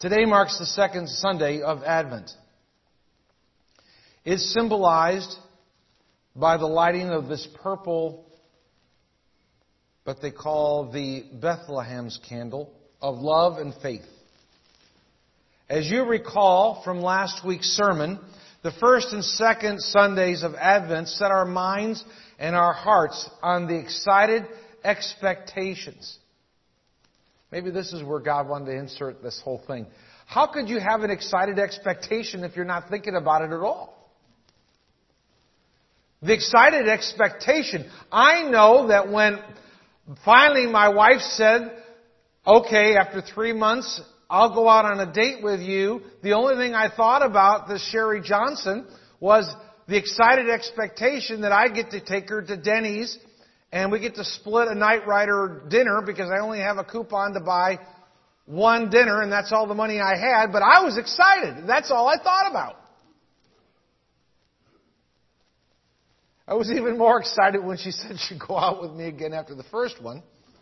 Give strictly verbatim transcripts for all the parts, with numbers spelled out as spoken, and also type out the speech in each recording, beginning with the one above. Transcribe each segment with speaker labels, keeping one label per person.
Speaker 1: Today marks the second Sunday of Advent. It's symbolized by the lighting of this purple, what they call the Bethlehem's candle of love and faith. As you recall from last week's sermon, the first and second Sundays of Advent set our minds and our hearts on the excited expectations. Maybe this is where God wanted to insert this whole thing. How could you have an excited expectation if you're not thinking about it at all? The excited expectation. I know that when finally my wife said, okay, after three months, I'll go out on a date with you, the only thing I thought about, this Sherry Johnson, was the excited expectation that I get to take her to Denny's and we get to split a Night Rider dinner because I only have a coupon to buy one dinner and that's all the money I had. But I was excited. That's all I thought about. I was even more excited when she said she'd go out with me again after the first one.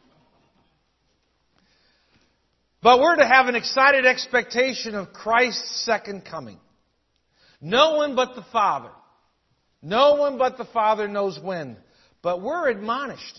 Speaker 1: But we're to have an excited expectation of Christ's second coming. No one but the Father. No one but the Father knows when. But we're admonished.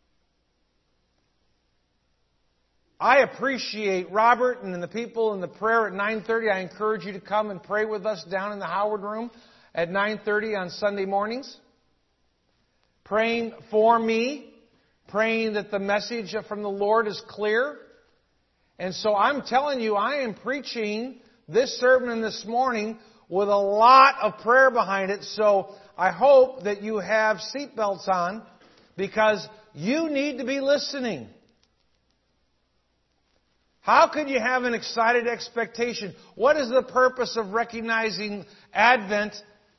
Speaker 1: I appreciate Robert and the people in the prayer at nine thirty. I encourage you to come and pray with us down in the Howard Room at nine thirty on Sunday mornings. Praying for me. Praying that the message from the Lord is clear. And so I'm telling you, I am preaching this sermon this morning with a lot of prayer behind it. So I hope that you have seatbelts on because you need to be listening. How could you have an excited expectation? What is the purpose of recognizing Advent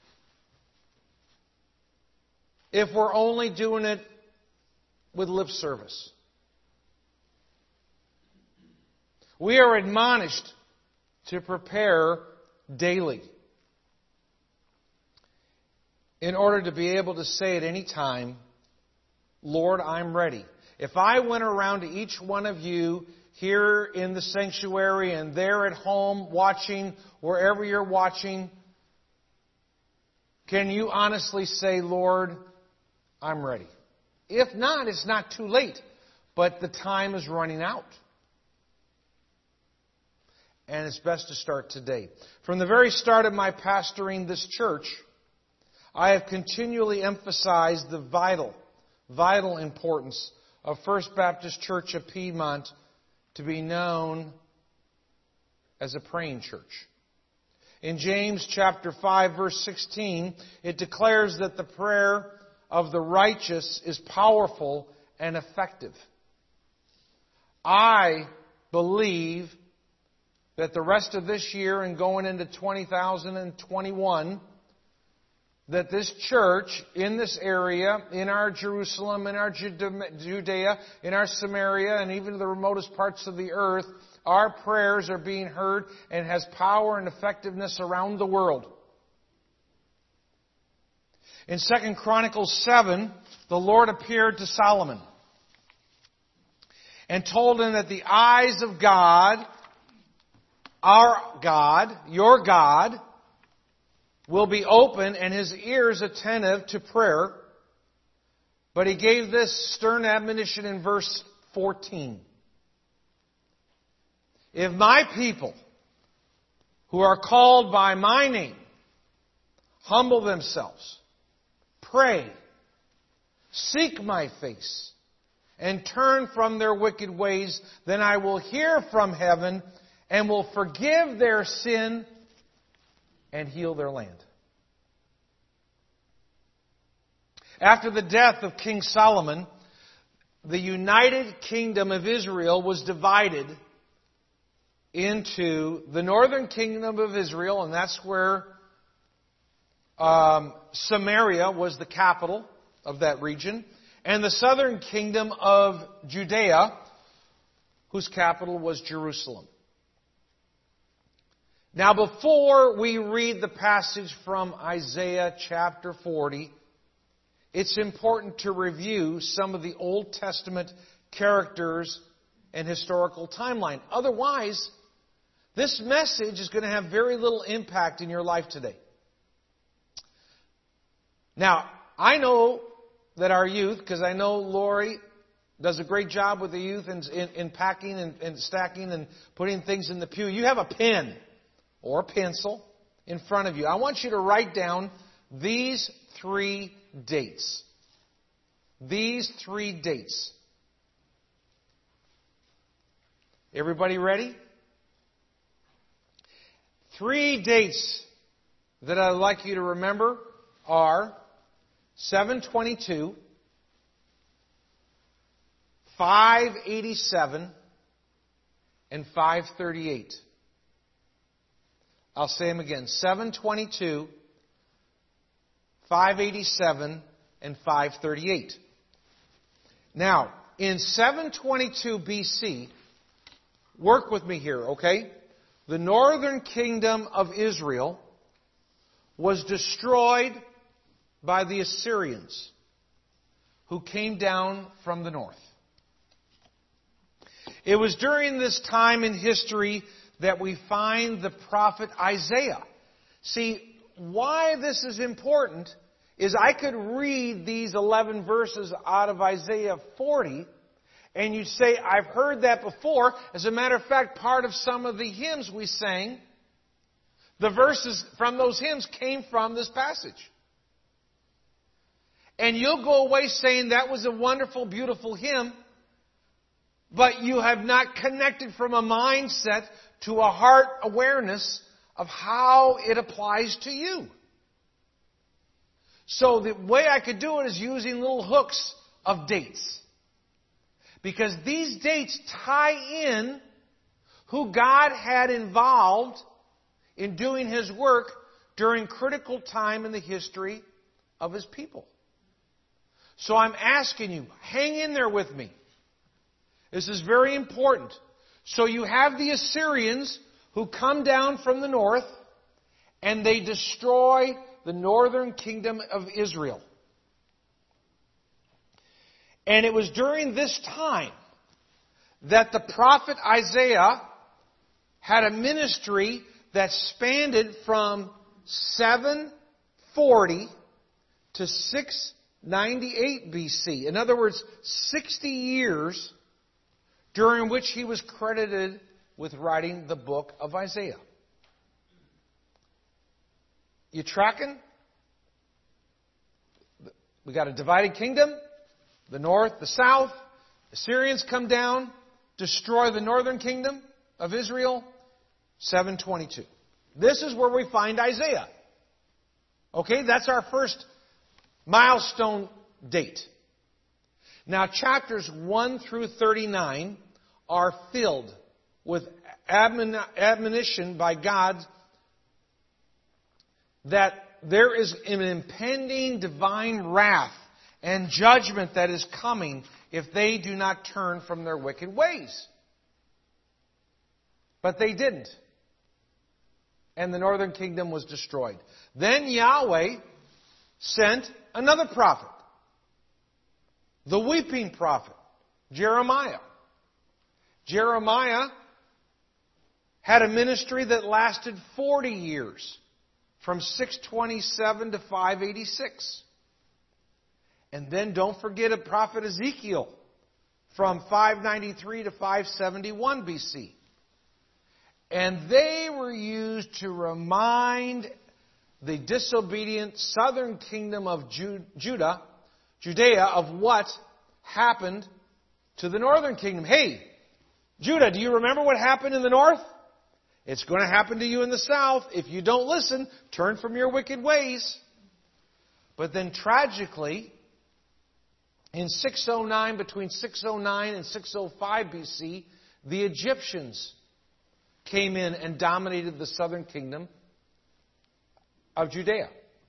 Speaker 1: if we're only doing it with lip service? We are admonished to prepare daily in order to be able to say at any time, Lord, I'm ready. If I went around to each one of you here in the sanctuary and there at home watching, wherever you're watching, can you honestly say, Lord, I'm ready? If not, it's not too late, but the time is running out. And it's best to start today. From the very start of my pastoring this church, I have continually emphasized the vital, vital importance of First Baptist Church of Piedmont to be known as a praying church. In James chapter five, verse sixteen, it declares that the prayer of the righteous is powerful and effective. I believe that the rest of this year and going into two thousand twenty-one, that this church in this area, in our Jerusalem, in our Judea, in our Samaria, and even the remotest parts of the earth, our prayers are being heard and has power and effectiveness around the world. In Second Chronicles seven, the Lord appeared to Solomon and told him that the eyes of God, our God, your God, will be open and His ears attentive to prayer. But He gave this stern admonition in verse fourteen. If my people, who are called by my name, humble themselves, pray, seek my face, and turn from their wicked ways, then I will hear from heaven and will forgive their sin and heal their land. After the death of King Solomon, the United Kingdom of Israel was divided into the northern kingdom of Israel, and that's where um, Samaria was the capital of that region, and the southern kingdom of Judea, whose capital was Jerusalem. Now, before we read the passage from Isaiah chapter forty, it's important to review some of the Old Testament characters and historical timeline. Otherwise, this message is going to have very little impact in your life today. Now, I know that our youth, because I know Lori does a great job with the youth in, in, in packing and, and stacking and putting things in the pew. You have a pen or a pencil in front of you. I want you to write down these three dates. These three dates. Everybody ready? Three dates that I'd like you to remember are seven twenty-two, five eighty-seven, and five thirty-eight. I'll say them again. seven twenty-two, five eighty-seven, and five thirty-eight. Now, in seven twenty-two B C, work with me here, okay? The northern kingdom of Israel was destroyed by the Assyrians, who came down from the north. It was during this time in history that we find the prophet Isaiah. See, why this is important is I could read these eleven verses out of Isaiah forty, and you'd say, I've heard that before. As a matter of fact, part of some of the hymns we sang, the verses from those hymns came from this passage. And you'll go away saying that was a wonderful, beautiful hymn, but you have not connected from a mindset to a heart awareness of how it applies to you. So the way I could do it is using little hooks of dates. Because these dates tie in who God had involved in doing His work during critical time in the history of His people. So I'm asking you, hang in there with me. This is very important. So you have the Assyrians who come down from the north and they destroy the northern kingdom of Israel. And it was during this time that the prophet Isaiah had a ministry that spanned from seven forty to six ninety-eight B C. In other words, sixty years during which he was credited with writing the book of Isaiah. You tracking? We got a divided kingdom. The north, the south. The Assyrians come down, destroy the northern kingdom of Israel. seven twenty-two. This is where we find Isaiah. Okay, that's our first milestone date. Now, chapters one through thirty-nine are filled with admon- admonition by God that there is an impending divine wrath and judgment that is coming if they do not turn from their wicked ways. But they didn't. And the northern kingdom was destroyed. Then Yahweh sent another prophet, the weeping prophet, Jeremiah. Jeremiah had a ministry that lasted forty years, from six twenty-seven to five eighty-six. And then don't forget a prophet Ezekiel, from five ninety-three to five seventy-one B C. And they were used to remind the disobedient southern kingdom of Judah, Judea, of what happened to the northern kingdom. Hey, Judah, do you remember what happened in the north? It's going to happen to you in the south. If you don't listen, turn from your wicked ways. But then tragically, in six oh nine, between six oh nine and six oh five B C, the Egyptians came in and dominated the southern kingdom of Judea,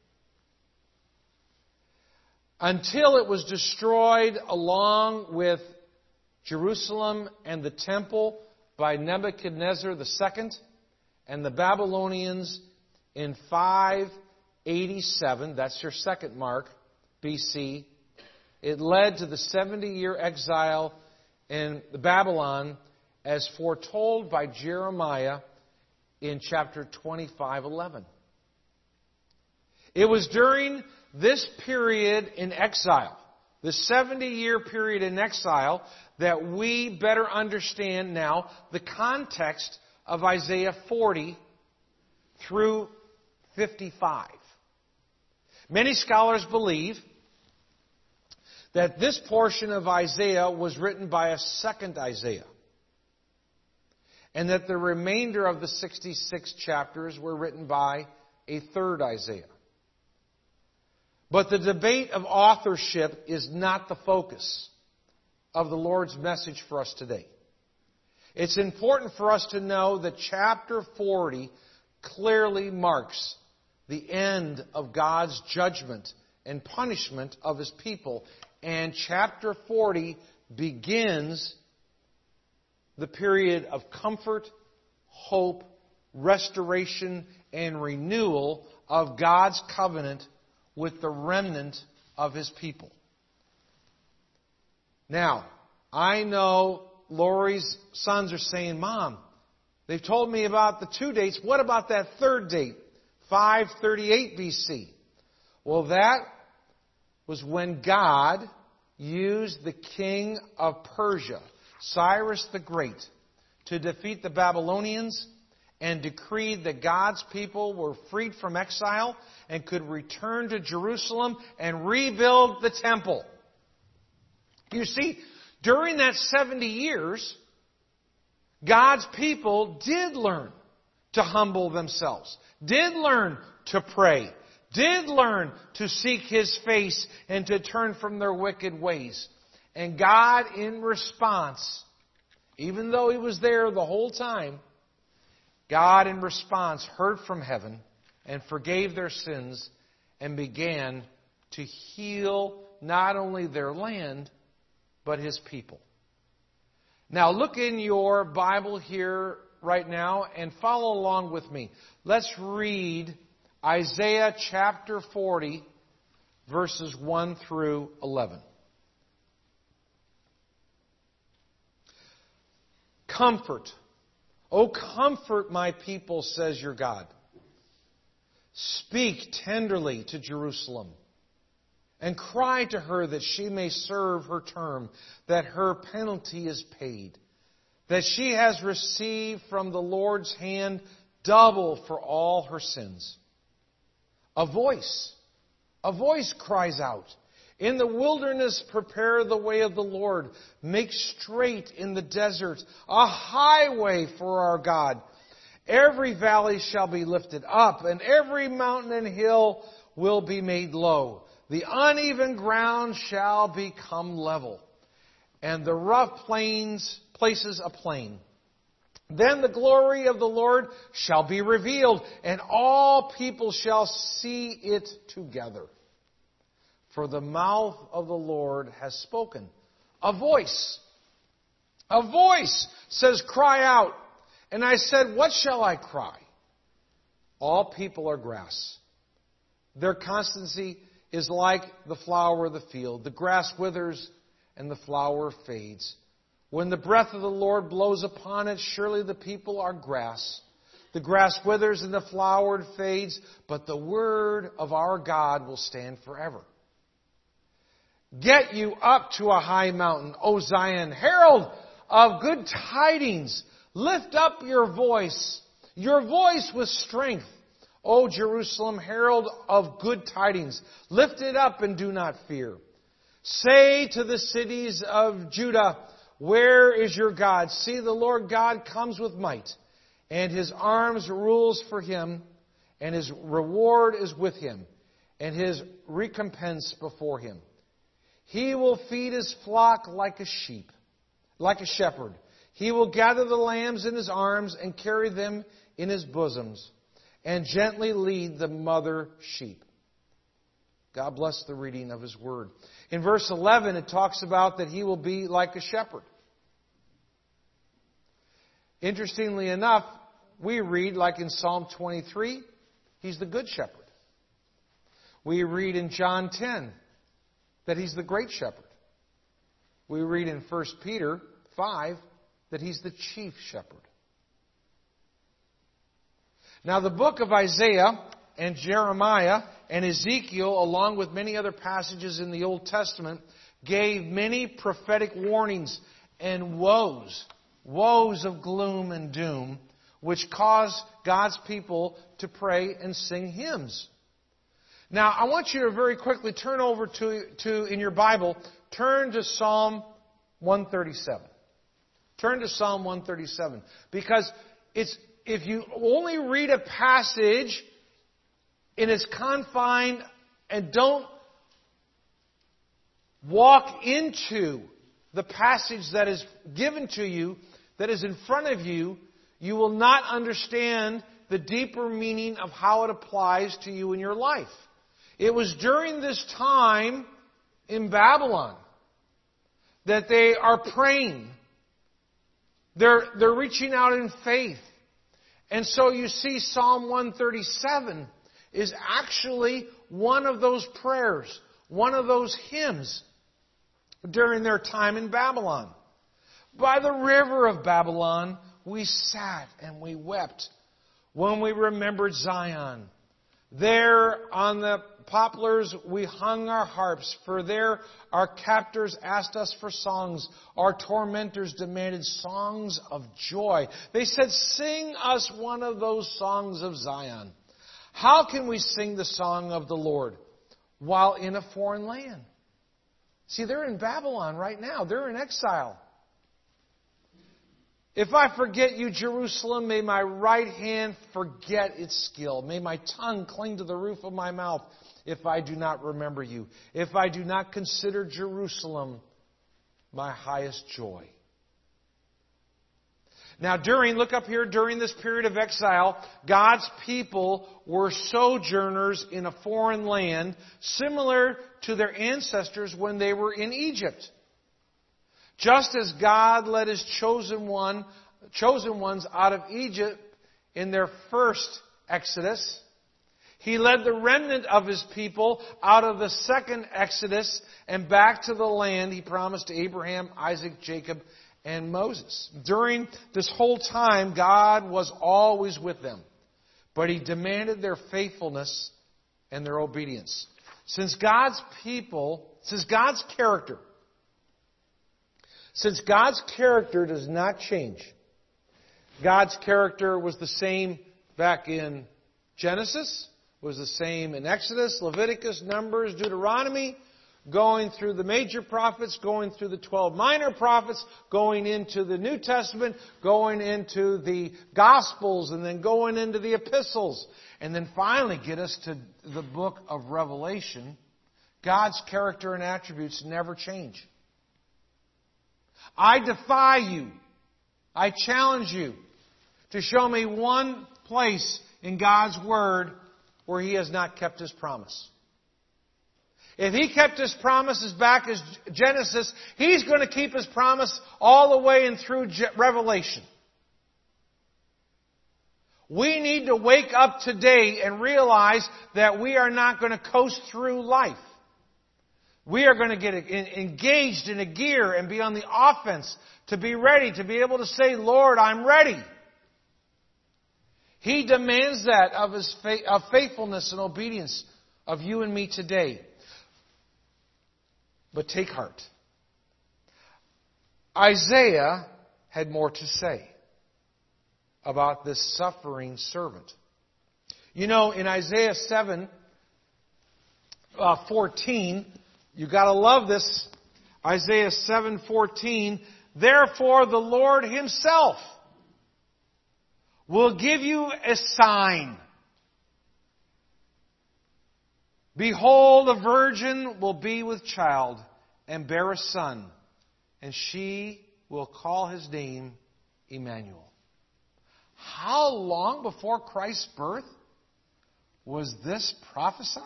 Speaker 1: until it was destroyed along with Jerusalem and the temple by Nebuchadnezzar the Second and the Babylonians in five eighty-seven. That's your second mark, B C. It led to the seventy-year exile in Babylon, as foretold by Jeremiah in chapter twenty-five eleven. It was during this period in exile, the seventy-year period in exile, that we better understand now the context of Isaiah forty through fifty-five. Many scholars believe that this portion of Isaiah was written by a second Isaiah, and that the remainder of the sixty-six chapters were written by a third Isaiah. But the debate of authorship is not the focus of the Lord's message for us today. It's important for us to know that chapter forty clearly marks the end of God's judgment and punishment of His people. And chapter forty begins the period of comfort, hope, restoration, and renewal of God's covenant with the remnant of His people. Now, I know Lori's sons are saying, Mom, they've told me about the two dates. What about that third date, five thirty-eight B C? Well, that was when God used the king of Persia, Cyrus the Great, to defeat the Babylonians and decreed that God's people were freed from exile and could return to Jerusalem and rebuild the temple. You see, during that seventy years, God's people did learn to humble themselves, did learn to pray, did learn to seek His face and to turn from their wicked ways. And God, in response, even though He was there the whole time, God, in response, heard from heaven and forgave their sins and began to heal not only their land, but His people. Now, look in your Bible here right now and follow along with me. Let's read Isaiah chapter forty, verses one through eleven. Comfort. Oh, comfort my people, says your God. Speak tenderly to Jerusalem and cry to her that she may serve her term, that her penalty is paid, that she has received from the Lord's hand double for all her sins. A voice, a voice cries out, in the wilderness prepare the way of the Lord, make straight in the desert a highway for our God. Every valley shall be lifted up, and every mountain and hill will be made low. The uneven ground shall become level, and the rough plains places a plain. Then the glory of the Lord shall be revealed, and all people shall see it together. For the mouth of the Lord has spoken. A voice, a voice says, cry out. And I said, what shall I cry? All people are grass. Their constancy is like the flower of the field. The grass withers and the flower fades. When the breath of the Lord blows upon it, surely the people are grass. The grass withers and the flower fades, but the word of our God will stand forever. Get you up to a high mountain, O Zion, herald of good tidings. Lift up your voice, your voice with strength. O Jerusalem, herald of good tidings. Lift it up and do not fear. Say to the cities of Judah, where is your God? See, the Lord God comes with might, and His arms rules for Him, and His reward is with Him, and His recompense before Him. He will feed His flock like a sheep, like a shepherd. He will gather the lambs in His arms and carry them in His bosoms, and gently lead the mother sheep. God bless the reading of His word. In verse eleven, it talks about that He will be like a shepherd. Interestingly enough, we read, like in Psalm twenty-three, He's the good shepherd. We read in John ten that He's the great shepherd. We read in First Peter five that He's the chief shepherd. Now the book of Isaiah and Jeremiah and Ezekiel, along with many other passages in the Old Testament, gave many prophetic warnings and woes, woes of gloom and doom, which caused God's people to pray and sing hymns. Now, I want you to very quickly turn over to, to in your Bible, turn to Psalm one thirty-seven. Turn to Psalm one thirty-seven. Because it's, if you only read a passage in its confine and don't walk into the passage that is given to you, that is in front of you, you will not understand the deeper meaning of how it applies to you in your life. It was during this time in Babylon that they are praying. They're, they're reaching out in faith. And so you see Psalm one thirty-seven is actually one of those prayers, one of those hymns during their time in Babylon. By the river of Babylon, we sat and we wept when we remembered Zion. There on the poplars we hung our harps, for there our captors asked us for songs. Our tormentors demanded songs of joy. They said, sing us one of those songs of Zion. How can we sing the song of the Lord while in a foreign land? See, they're in Babylon right now. They're in exile. If I forget you, Jerusalem, may my right hand forget its skill. May my tongue cling to the roof of my mouth if I do not remember you. If I do not consider Jerusalem my highest joy. Now during, look up here, during this period of exile, God's people were sojourners in a foreign land, similar to their ancestors when they were in Egypt. Just as God led His chosen one, chosen ones out of Egypt in their first Exodus, He led the remnant of His people out of the second Exodus and back to the land He promised to Abraham, Isaac, Jacob, and Moses. During this whole time, God was always with them, but He demanded their faithfulness and their obedience. Since God's people, since God's character, Since God's character does not change, God's character was the same back in Genesis, was the same in Exodus, Leviticus, Numbers, Deuteronomy, going through the major prophets, going through the twelve minor prophets, going into the New Testament, going into the Gospels, and then going into the epistles, and then finally get us to the book of Revelation. God's character and attributes never change. I defy you, I challenge you to show me one place in God's Word where He has not kept His promise. If He kept His promises back as Genesis, He's going to keep His promise all the way and through Revelation. We need to wake up today and realize that we are not going to coast through life. We are going to get engaged in a gear and be on the offense to be ready, to be able to say, Lord, I'm ready. He demands that of His of faithfulness and obedience of you and me today. But take heart. Isaiah had more to say about this suffering servant. You know, in Isaiah seven, fourteen, you got to love this. Isaiah seven fourteen. Therefore the Lord Himself will give you a sign. Behold, a virgin will be with child and bear a son, and she will call his name Emmanuel. How long before Christ's birth was this prophesied?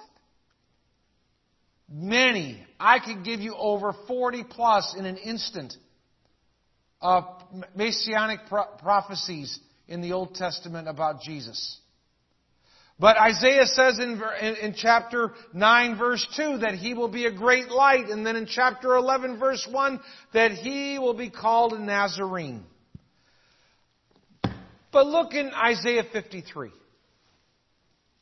Speaker 1: Many. I could give you over forty plus in an instant of messianic pro- prophecies in the Old Testament about Jesus. But Isaiah says in, in, in chapter nine verse two that He will be a great light. And then in chapter eleven verse one that He will be called a Nazarene. But look in Isaiah fifty-three.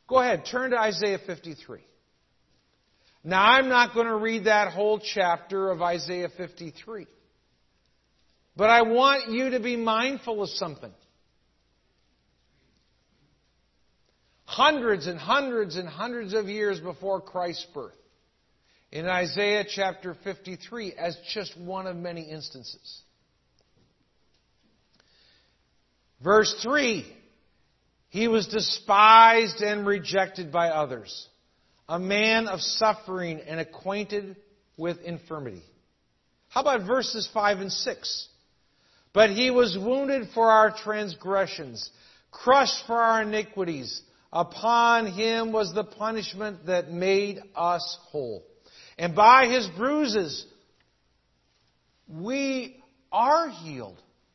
Speaker 1: Go ahead, turn to Isaiah fifty-three. Now, I'm not going to read that whole chapter of Isaiah fifty-three. But I want you to be mindful of something. Hundreds and hundreds and hundreds of years before Christ's birth, in Isaiah chapter fifty-three, as just one of many instances. Verse three, he was despised and rejected by others, a man of suffering and acquainted with infirmity. How about verses five and six? But he was wounded for our transgressions, crushed for our iniquities. Upon him was the punishment that made us whole. And by his bruises we are healed.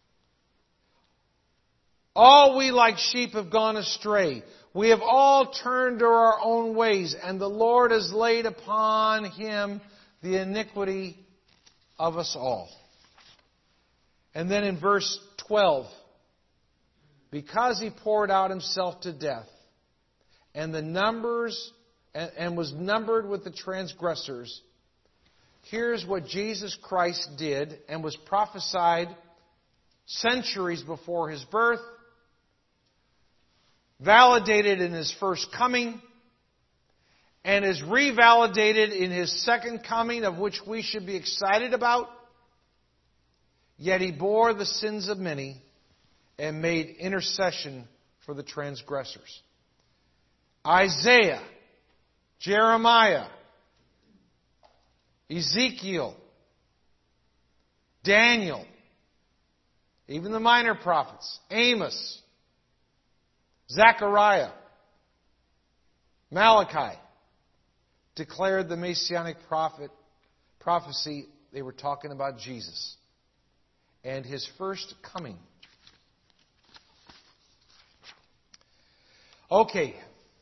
Speaker 1: All we like sheep have gone astray. We have all turned to our own ways, and the Lord has laid upon him the iniquity of us all. And then in verse twelve, because he poured out himself to death, and the numbers and, and was numbered with the transgressors, here's what Jesus Christ did and was prophesied centuries before his birth, validated in his first coming, and is revalidated in his second coming, of which we should be excited about. Yet he bore the sins of many and made intercession for the transgressors. Isaiah, Jeremiah, Ezekiel, Daniel, even the minor prophets, Amos, Zechariah, Malachi, declared the Messianic prophet prophecy. They were talking about Jesus and his first coming. Okay.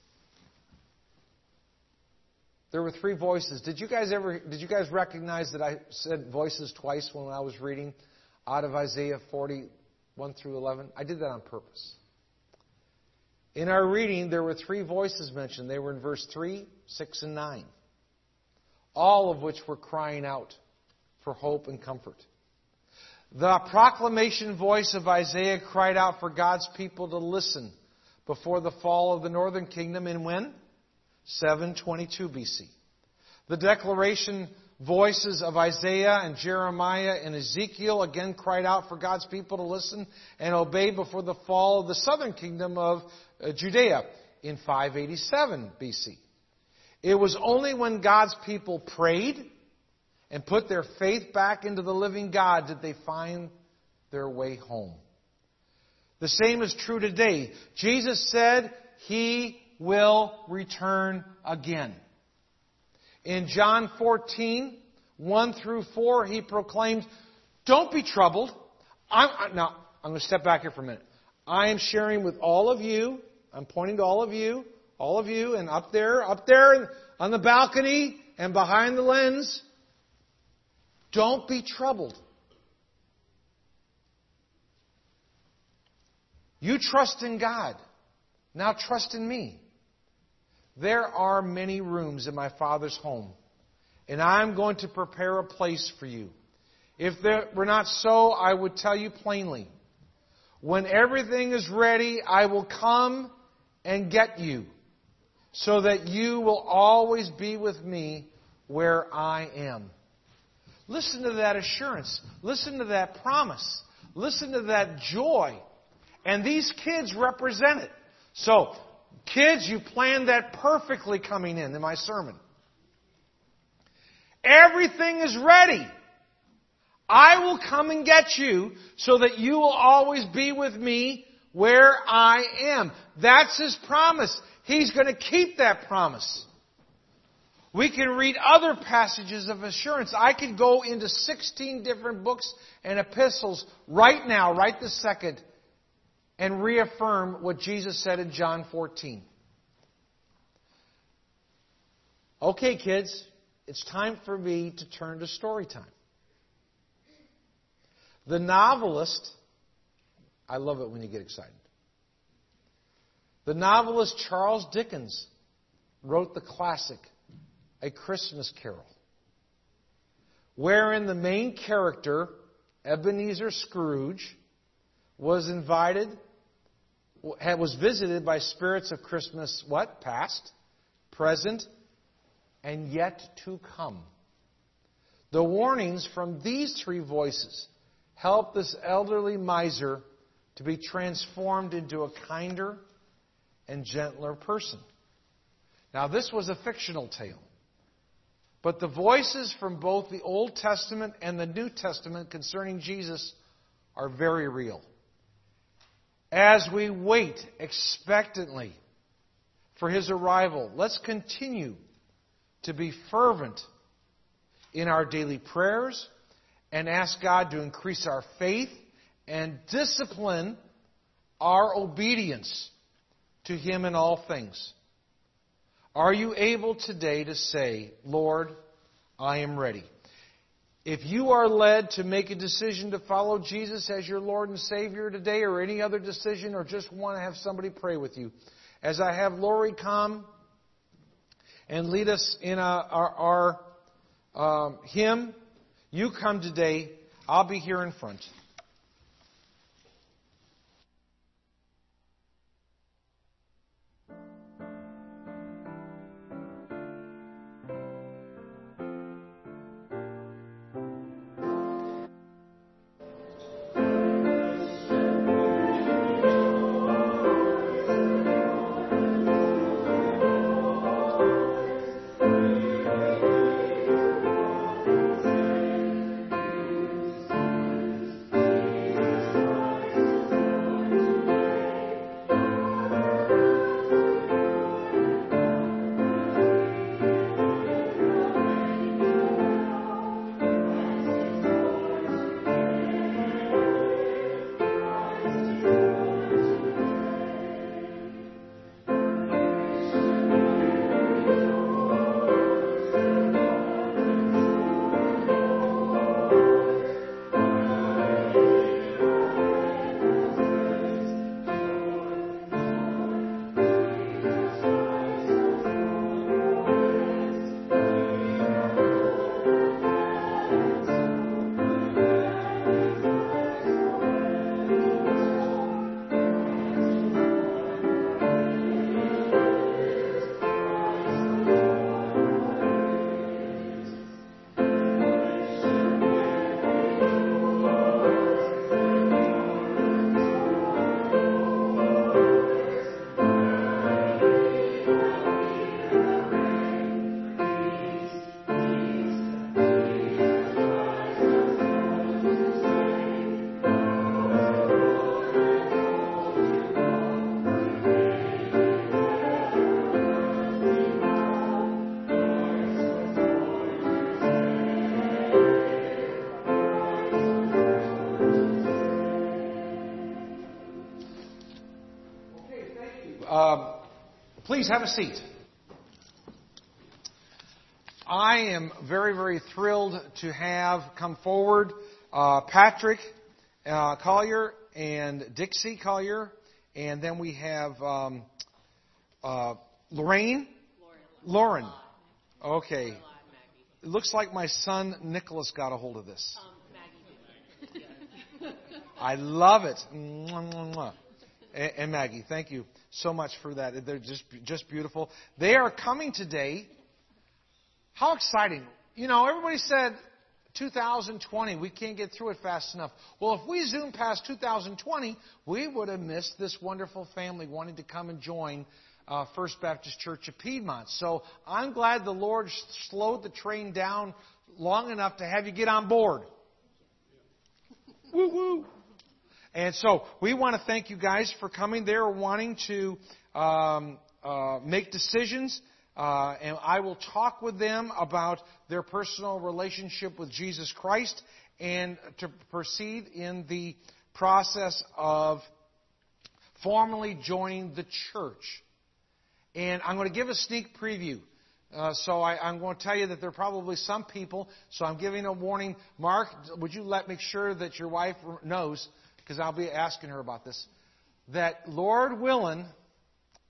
Speaker 1: There were three voices. Did you guys ever, did you guys recognize that I said voices twice when I was reading out of Isaiah forty, one through eleven? I did that on purpose. In our reading, there were three voices mentioned. They were in verse three, six, and nine. All of which were crying out for hope and comfort. The proclamation voice of Isaiah cried out for God's people to listen before the fall of the northern kingdom in when? seven twenty-two B C. The declaration voices of Isaiah and Jeremiah and Ezekiel again cried out for God's people to listen and obey before the fall of the southern kingdom of Judea in five eighty-seven B C. It was only when God's people prayed and put their faith back into the living God did they find their way home. The same is true today. Jesus said He will return again. In John fourteen, one through four, He proclaimed, don't be troubled. I'm, now, I'm going to step back here for a minute. I am sharing with all of you, I'm pointing to all of you, all of you, and up there, up there on the balcony and behind the lens, don't be troubled. You trust in God. Now trust in me. There are many rooms in my Father's home, and I'm going to prepare a place for you. If there were not so, I would tell you plainly. When everything is ready, I will come and get you, so that you will always be with me where I am. Listen to that assurance. Listen to that promise. Listen to that joy. And these kids represent it. So, kids, you planned that perfectly coming in in my sermon. Everything is ready. I will come and get you so that you will always be with me where I am. That's His promise. He's going to keep that promise. We can read other passages of assurance. I could go into sixteen different books and epistles right now, right this second, and reaffirm what Jesus said in John fourteen. Okay, kids, it's time for me to turn to story time. The novelist, I love it when you get excited. The novelist Charles Dickens wrote the classic, A Christmas Carol, wherein the main character, Ebenezer Scrooge, was invited, was visited by spirits of Christmas, what? Past, present, and yet to come. The warnings from these three voices help this elderly miser to be transformed into a kinder and gentler person. Now, this was a fictional tale, but the voices from both the Old Testament and the New Testament concerning Jesus are very real. As we wait expectantly for His arrival, let's continue to be fervent in our daily prayers and ask God to increase our faith and discipline our obedience to Him in all things. Are you able today to say, Lord, I am ready? If you are led to make a decision to follow Jesus as your Lord and Savior today, or any other decision, or just want to have somebody pray with you, as I have Lori come and lead us in our, our, our um, hymn, you come today. I'll be here in front. Um, please have a seat. I am very, very thrilled to have come forward uh, Patrick uh, Collier and Dixie Collier, and then we have um, uh, Lorraine? Lauren. Lauren. Okay. It looks like my son Nicholas got a hold of this.
Speaker 2: Um, Maggie did.
Speaker 1: I love it. Mwah, mwah, mwah. And, and Maggie, thank you so much for that. They're just just beautiful. They are coming today. How exciting. You know, everybody said two thousand twenty, we can't get through it fast enough. Well, if we zoom past two thousand twenty, we would have missed this wonderful family wanting to come and join uh, First Baptist Church of Piedmont. So I'm glad the Lord slowed the train down long enough to have you get on board. Woo woo. And so we want to thank you guys for coming. They're wanting to um, uh, make decisions. Uh, and I will talk with them about their personal relationship with Jesus Christ and to proceed in the process of formally joining the church. And I'm going to give a sneak preview. Uh, so I, I'm going to tell you that there are probably some people, so I'm giving a warning. Mark, would you let make sure that your wife knows, because I'll be asking her about this, that Lord willing,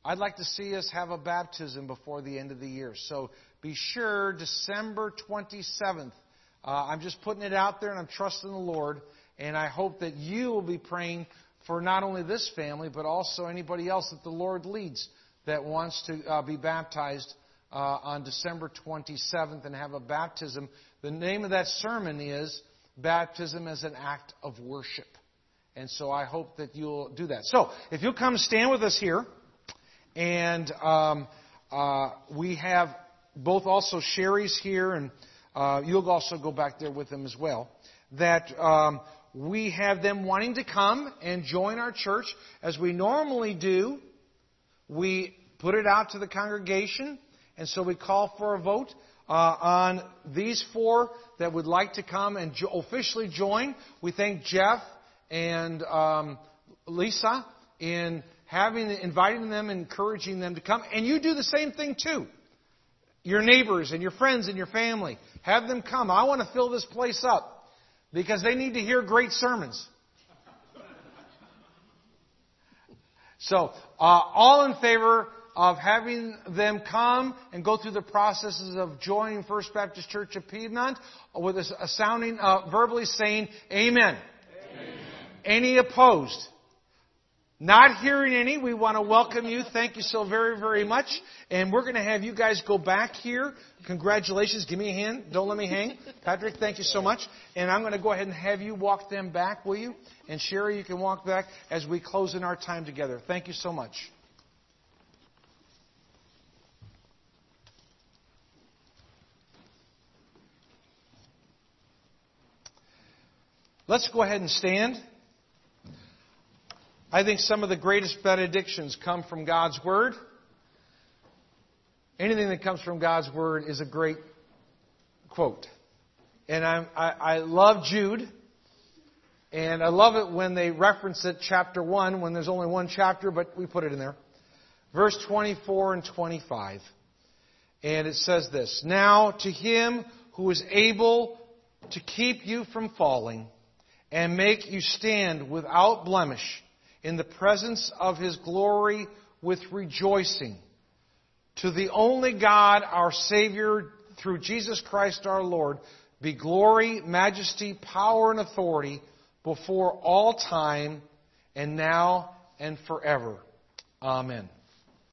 Speaker 1: I'd like to see us have a baptism before the end of the year. So be sure, December twenty-seventh. Uh, I'm just putting it out there, and I'm trusting the Lord. And I hope that you will be praying for not only this family, but also anybody else that the Lord leads that wants to uh, be baptized uh, on December twenty-seventh and have a baptism. The name of that sermon is Baptism as an Act of Worship. And so I hope that you'll do that. So if you'll come stand with us here. And um, uh, we have both also Sherry's here, and uh, you'll also go back there with them as well. That um, we have them wanting to come and join our church. As we normally do, we put it out to the congregation, and so we call for a vote uh, on these four that would like to come and jo- officially join. We thank Jeff and um, Lisa in having, inviting them, encouraging them to come. And you do the same thing too. Your neighbors and your friends and your family. Have them come. I want to fill this place up because they need to hear great sermons. So, uh, all in favor of having them come and go through the processes of joining First Baptist Church of Piedmont with a, a sounding, uh, verbally saying, Amen. Amen. Any opposed? Not hearing any, we want to welcome you. Thank you so very, very much. And we're going to have you guys go back here. Congratulations. Give me a hand. Don't let me hang. Patrick, thank you so much. And I'm going to go ahead and have you walk them back, will you? And Sherry, you can walk back as we close in our time together. Thank you so much. Let's go ahead and stand. I think some of the greatest benedictions come from God's Word. Anything that comes from God's Word is a great quote. And I'm, I, I love Jude. And I love it when they reference it, chapter one, when there's only one chapter, but we put it in there. Verse twenty-four and twenty-five. And it says this, Now to Him who is able to keep you from falling and make you stand without blemish in the presence of His glory with rejoicing. To the only God, our Savior, through Jesus Christ our Lord, be glory, majesty, power, and authority before all time, and now and forever. Amen.